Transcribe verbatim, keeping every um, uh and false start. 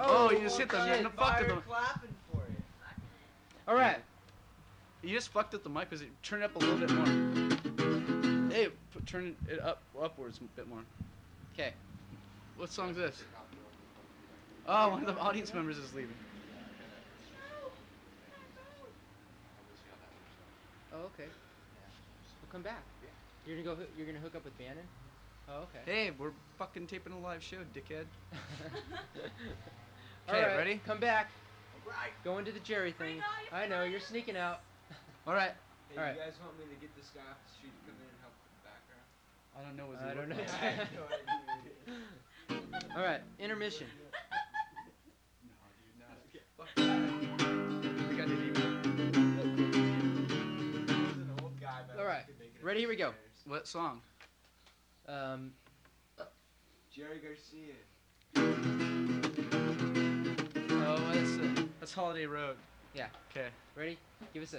Oh, you just hit them. You fucked Fire with them. clapping for you. All right. You just fucked up the mic because it turned it up a little bit more. Hey, put, turn it up upwards a bit more. Okay. What song's this? Oh, one of the audience members is leaving. Oh, okay. We'll come back. You're gonna go. hoo- You're gonna hook up with Bannon. Oh, okay. Hey, we're fucking taping a live show, dickhead. All Okay, right, ready? Come back. Right. Go into the Jerry thing. I know you're sneaking out. All right. Hey, All right. you guys want me to get this guy off the street to come in and help with the background? I don't know what I don't know. I have no idea. All right. Intermission. We got it even. He's an old guy, but I All right. could make it Ready? Here we go. upstairs. What song? Um. Jerry Garcia. Oh, that's uh, that's Holiday Road. Yeah. Okay. Ready? Give us a.